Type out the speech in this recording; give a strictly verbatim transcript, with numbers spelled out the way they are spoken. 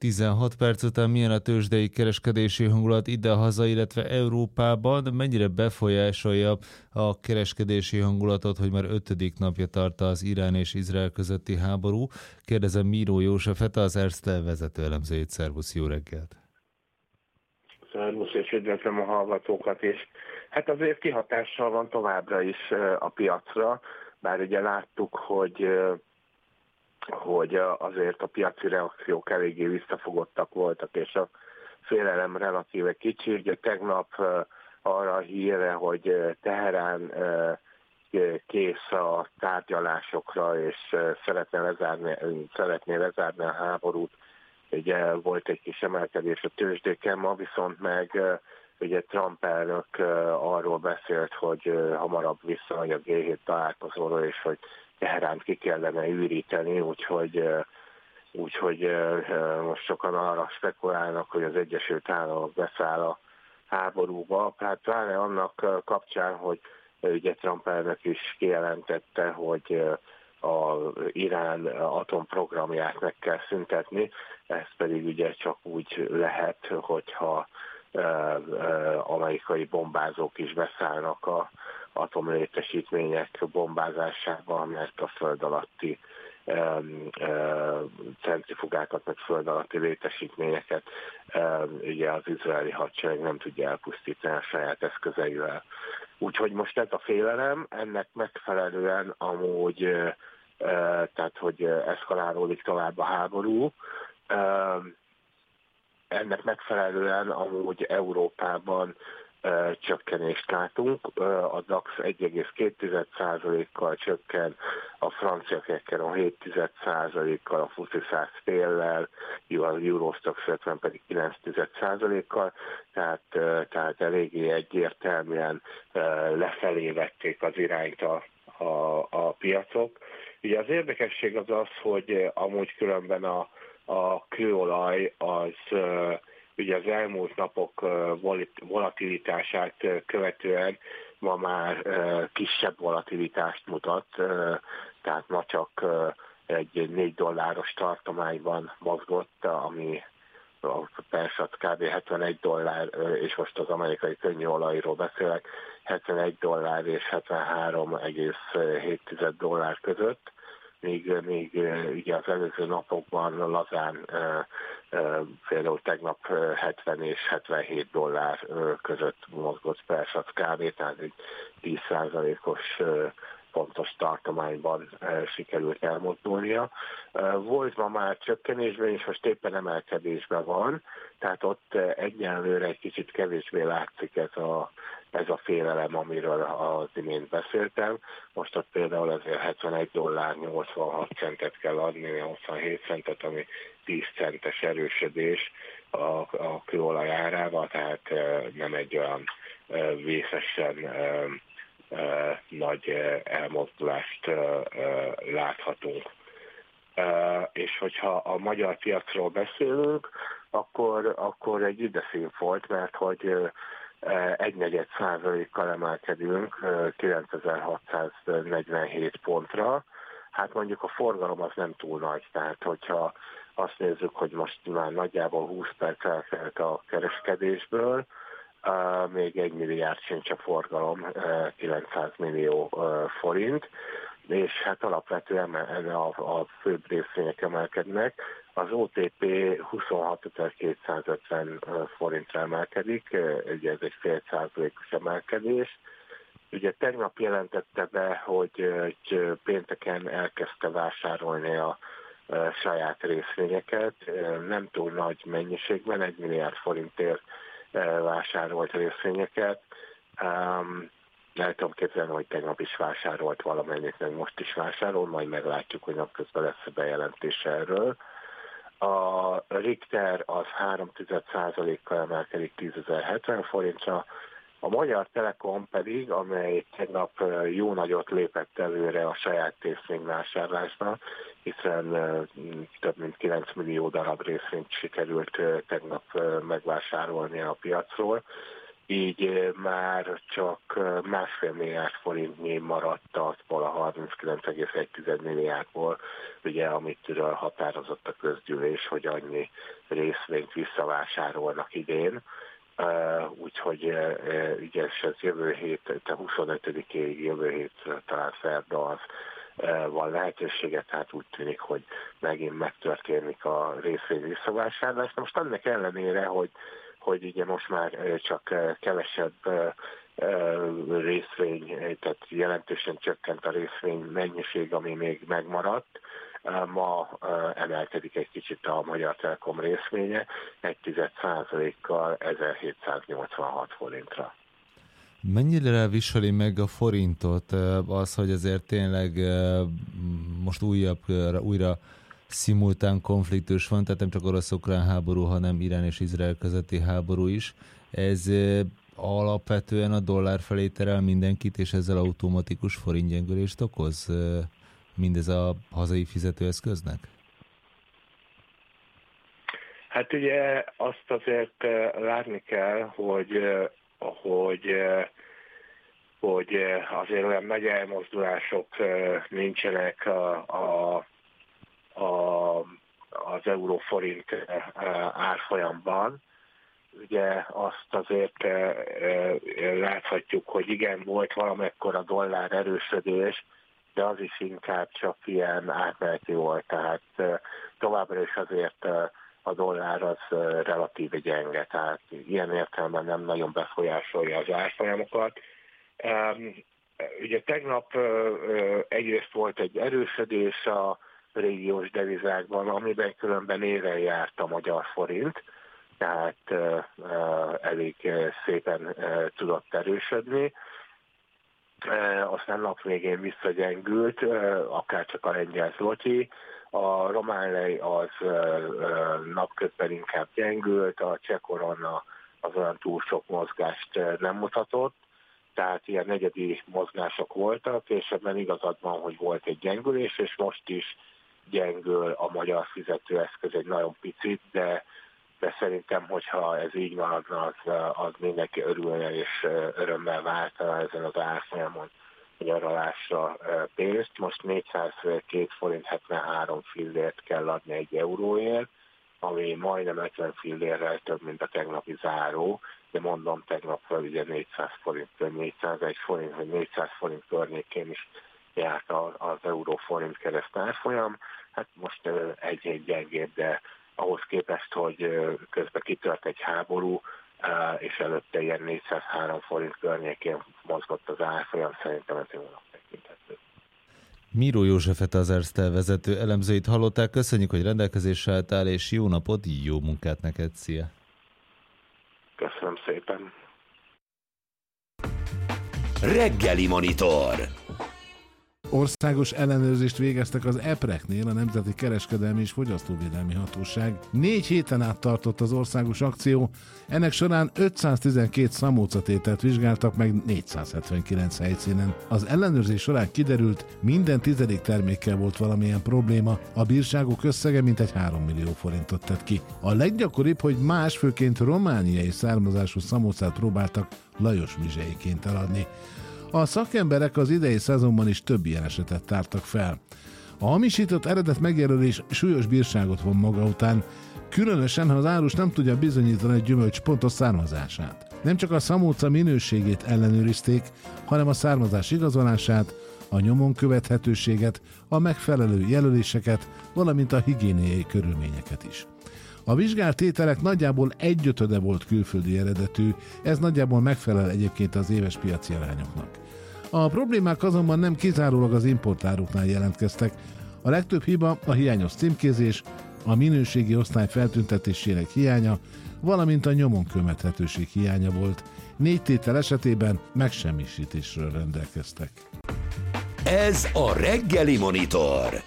tizenhat perc után milyen a tőzsdei kereskedési hangulat ide-haza, illetve Európában? Mennyire befolyásolja a kereskedési hangulatot, hogy már ötödik napja tart az Irán és Izrael közötti háború? Kérdezem Miró Józsefet, az Erste vezető elemzőjét. Szervusz, jó reggelt! Szervusz, és üdvözlöm a hallgatókat is. Hát azért kihatással van továbbra is a piacra, bár ugye láttuk, hogy hogy azért a piaci reakciók eléggé visszafogottak voltak, és a félelem relatíve kicsi. Ugye tegnap arra a hírre, hogy Teherán kész a tárgyalásokra, és szeretné lezárni, szeretné lezárni a háborút. Ugye volt egy kis emelkedés a tőzsdéken, ma viszont meg ugye Trump elnök arról beszélt, hogy hamarabb visszamegy a gé hét találkozóra, és hogy Teheránt ki kellene üríteni, úgyhogy, úgyhogy most sokan arra spekulálnak, hogy az Egyesült Államok beszáll a háborúba. Hát pláne annak kapcsán, hogy ugye Trump elnök is kijelentette, hogy az Irán atomprogramját meg kell szüntetni, ez pedig ugye csak úgy lehet, hogyha amerikai bombázók is beszállnak a atomlétesítmények bombázásában, mert a föld alatti centrifugákat, meg föld alatti létesítményeket ugye az izraeli hadsereg nem tudja elpusztítani a saját eszközeivel. Úgyhogy most ez a félelem, ennek megfelelően amúgy, tehát hogy eszkalálódik tovább a háború, ennek megfelelően amúgy Európában uh, csökkenést látunk. Uh, a dé á iksz egy egész két százalékkal csökken, a franciák hét százalékkal, a fuci száz féllel, a Eurostoxx ötven pedig kilenc százalékkal, tehát, uh, tehát eléggé egyértelműen uh, lefelé vették az irányt a, a, a piacok. Ugye az érdekesség az az, hogy amúgy különben a A kőolaj az ugye az elmúlt napok volatilitását követően ma már kisebb volatilitást mutat, tehát ma csak egy négy dolláros tartományban mozgott, ami persze kb. hetvenegy dollár, és most az amerikai könnyűolajról beszélek, hetvenegy dollár és hetvenhárom egész hét dollár között. Még, még ugye az előző napokban lazán például tegnap hetven és hetvenhét dollár között mozgott per sac kávé, tehát egy tíz százalékos pontos tartományban sikerült elmozdulnia. Volt ma már csökkenésben, és most éppen emelkedésben van, tehát ott egyenlőre egy kicsit kevésbé látszik ez a, ez a félelem, amiről az imént beszéltem. Most ott például ezért hetvenegy dollár nyolcvanhat centet kell adni, nyolcvanhét centet, ami tíz centes erősödés a, a kőolaj árával, tehát nem egy olyan vészesen Uh, nagy uh, elmozdulást uh, uh, láthatunk. Uh, és hogyha a magyar piacról beszélünk, akkor, akkor egy üdeszín volt, mert hogy uh, egy negyed százalékkal emelkedünk uh, kilencezer-hatszáznegyvenhét pontra. Hát mondjuk a forgalom az nem túl nagy, tehát hogyha azt nézzük, hogy most már nagyjából húsz perc eltelt a kereskedésből, Uh, még egy milliárd sincs a forgalom, uh, kilencszáz millió uh, forint, és hát alapvetően a, a főbb részvények emelkednek. Az o té pé huszonhatezer-kétszázötven uh, forintra emelkedik, uh, ugye ez egy fél százalékos emelkedés. Ugye tegnap jelentette be, hogy uh, pénteken elkezdte vásárolni a uh, saját részvényeket, uh, nem túl nagy mennyiségben, egy milliárd forintért vásárolt részvényeket. Um, el tudom képzelni, hogy tegnap is vásárolt valamennyit, meg most is vásárol, majd meglátjuk, hogy napközben lesz a bejelentés erről. A Richter az három százalékkal emelkedik tízezer-hetven forintra, a Magyar Telekom pedig, amely tegnap jó nagyot lépett előre a saját részvényvásárlásban, hiszen több mint kilenc millió darab részvényt sikerült tegnap megvásárolni a piacról. így már csak másfél milliárd forintnyi maradt azból a harminckilenc egész egy milliárdból, ugye, amitől határozott a közgyűlés, hogy annyi részvényt visszavásárolnak idén. Úgyhogy ugye ez jövő hét, a huszonötödikéig jövő hét talán szerda az van lehetősége, tehát úgy tűnik, hogy megint megtörténik a részvény visszavásárlás. Most annak ellenére, hogy hogy ugye most már csak kevesebb részvény, tehát jelentősen csökkent a részvény mennyiség, ami még megmaradt. Ma emelkedik egy kicsit a Magyar Telekom részvénye, egy tized százalékkal ezerhétszáznyolcvanhat forintra. Mennyire viseli meg a forintot az, hogy azért tényleg most újabb, újra szimultán konfliktus van, tehát nem csak orosz-ukrán háború, hanem Irán és Izrael közötti háború is. Ez alapvetően a dollár felé terel mindenkit, és ezzel automatikus forintgyengülést okoz mindez a hazai fizetőeszköznek? Hát ugye azt azért látni kell, hogy, hogy, hogy azért olyan nagy elmozdulások nincsenek a, a A, az euró-forint árfolyamban. Ugye azt azért láthatjuk, hogy igen, volt valamekkora dollár erősödés, de az is inkább csak ilyen átmeneti volt, tehát továbbra is azért a dollár az relatíve gyenge, tehát ilyen értelemben nem nagyon befolyásolja az árfolyamokat. Ugye tegnap egyrészt volt egy erősödés a régiós devizákban, amiben különben éven járt a magyar forint, tehát uh, uh, elég szépen uh, tudott erősödni. Uh, aztán nap végén visszagyengült, uh, akár csak a lengyel zloty. A román lej az uh, uh, napközben inkább gyengült, a cseh korona az olyan túl sok mozgást uh, nem mutatott, tehát ilyen negyedi mozgások voltak, és ebben igazad van, hogy volt egy gyengülés, és most is gyengül a magyar fizetőeszköz egy nagyon picit, de, de szerintem, hogyha ez így maradna, az, az mindenki örülne és örömmel váltana ezen az árfolyamon nyaralásra pénzt. Most négyszázkettő forint hetvenhárom fillért kell adni egy euróért, ami majdnem ötven fillérrel több, mint a tegnapi záró, de mondom, tegnap ugye négyszáz forint, négyszázegy forint, vagy négyszáz forint környékén is járt az euró-forint kereszt árfolyam. Hát most egy-egy gyengébb, de ahhoz képest, hogy közben kitört egy háború, és előtte ilyen négyszázhárom forint környékén mozgott az árfolyam, szerintem ez jónak tekinthető. Miró Józsefet, az Erste vezető elemzőit hallották. Köszönjük, hogy rendelkezésre álltál, és jó napot, jó munkát neked, szia! Köszönöm szépen! Reggeli Monitor. Országos ellenőrzést végeztek az EPREK-nél, a Nemzeti Kereskedelmi és Fogyasztóvédelmi Hatóság. Négy héten át tartott az országos akció, ennek során ötszáztizenkét szamócatételt vizsgáltak meg négyszázhetvenkilenc helyszínen. Az ellenőrzés során kiderült, minden tizedik termékkel volt valamilyen probléma, a bírságok összege mintegy három millió forintot tett ki. A leggyakoribb, hogy más, főként romániai származású szamócát próbáltak Lajos Mizseiként eladni. A szakemberek az idei szezonban is több ilyen esetet tártak fel. A hamisított eredet megjelölés súlyos bírságot von maga után, különösen, ha az árus nem tudja bizonyítani a gyümölcs pontos származását. Nem csak a szamóca minőségét ellenőrizték, hanem a származás igazolását, a nyomon követhetőséget, a megfelelő jelöléseket, valamint a higiéniai körülményeket is. A vizsgált ételek nagyjából egyötöde volt külföldi eredetű, ez nagyjából megfelel egyébként az éves piaci arányoknak. A problémák azonban nem kizárólag az importáruknál jelentkeztek. A legtöbb hiba a hiányos címkézés, a minőségi osztály feltüntetésének hiánya, valamint a nyomon követhetőség hiánya volt. Négy tétel esetében megsemmisítésről rendelkeztek. Ez a Reggeli Monitor.